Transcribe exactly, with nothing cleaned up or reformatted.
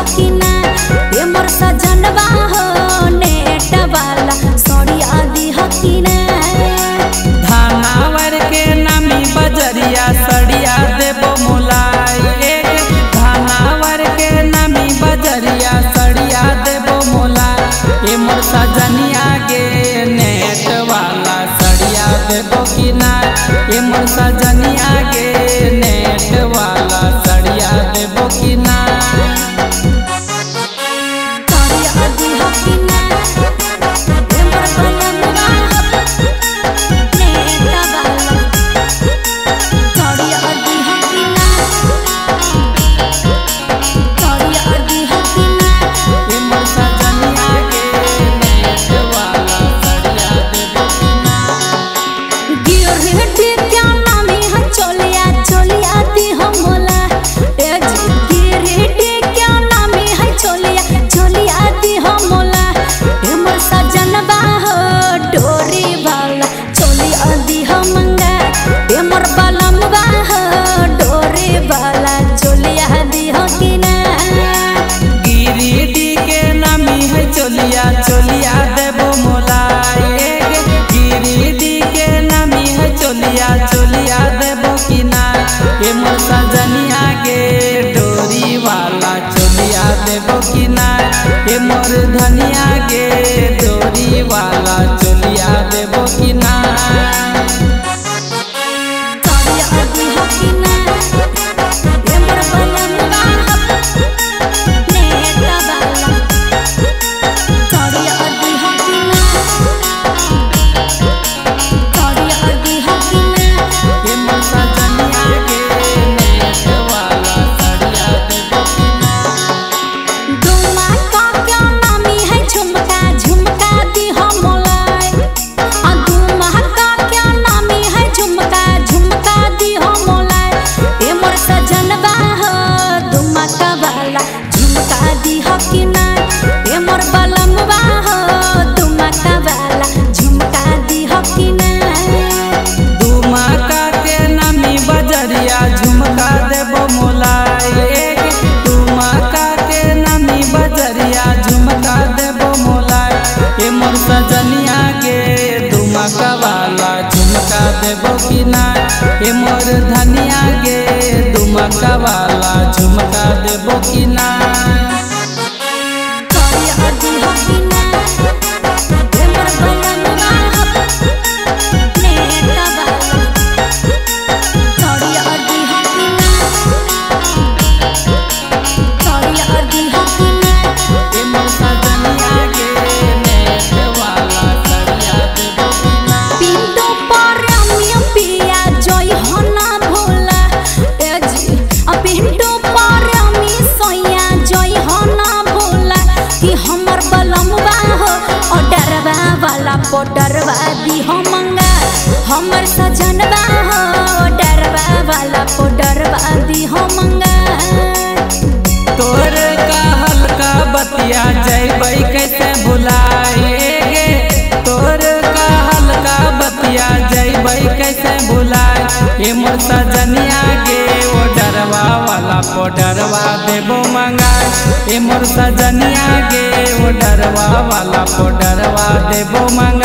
कि ना ए मोर सजनवा हो नेट वाला सड़िया दीह कि ना। धानावर के नामी बजरिया सड़िया देबो मोलाई एक धानावर के नामी बजरिया सड़िया देबो मोला ए मोर सजनिया गे नेट वाला सड़िया देबो कि ना ए मोर सजनिया गे नेट वाला सड़िया देबो कि ना। सड़िया दीह कि ना ए मोर सजनवा नेट वाला सड़िया दीह कि ना सड़िया दीह कि ना। ए मोर सजनिया गे नेट वाला सड़िया देबो कि ना। गिरहटी क्या नामी है चोलिया चोलिया दीह मोला ए गिरहटी क्या नामी है चोलिया चोलिया दीह मोला ए मोर सजनवा हो डोरी वाला चोलिया दीह मंगा ए मोर बलमवा हो डोरी वाला चोलिया दीह कि ना। गिरिडी के नामी है चोलिया चोलिया देबो मोला एक गिरिडी के नामी है चोलिया चोलिया देबो कि ना ए मोर सजनिया गे डोरी वाला चोलिया देबो कि ना ए मोर धनिया गे डोरी वाला चोलिया देबो कि ना। सड़िया दीह कि ना ए मोर बलमवा नेट वाला सड़िया दीह कि ना सड़िया दीह कि ना। ए मोर सजनिया गे नेट वाला सड़िया देबो कि ना। दुमा का क्या नामी है झुमका झुमका दीह मोलाई आ दुमा का क्या नामी है झुमका झुमका दीह मोलाई ए मोर सजनवा हो दुमा का वाला झुमका दीह कि ना ए मोर बलमवा हो दुमा का वाला झुमका दीह कि ना। दुमका के नामी बजरिया झुमका देबो मोलाई एक दुमका के नामी बजरिया झुमका देबो मोलाई ए मोर सजनिया गे दुमका वाला झुमका देबो कि ना ए मोर धनिया गे दुमका वाला झुमका देबो कि ना। सड़िया दीह कि ना ए मोर बलमवा नेट वाला सड़िया दीह कि ना सड़िया दीह कि ना। ए मोर सजनिया गे नेट वाला सड़िया देबो कि ना। पिंटो पर अमिया पिया जय हो ना भोला ए जी आ पिंटो पर अमी सोया जय हो ना भोला कि हमर बलमवा हो ऑर्डरवा वाला पोडरवा दी हो मंगा हमर सजनवा हो ऑर्डरवा वाला पोडरवा दी हो मंगा। तोर का हल्का बतिया जैबै कैसे भुलाएगे तोर का हल्का बतिया जैबै कैसे भुलाए ए मोर सजनिया गे ओ डरवा वाला पोडरवा देबो मंगाए ए मोर सजनिया गे ओ डरवा वाला पोडरवा देबो मंगाए।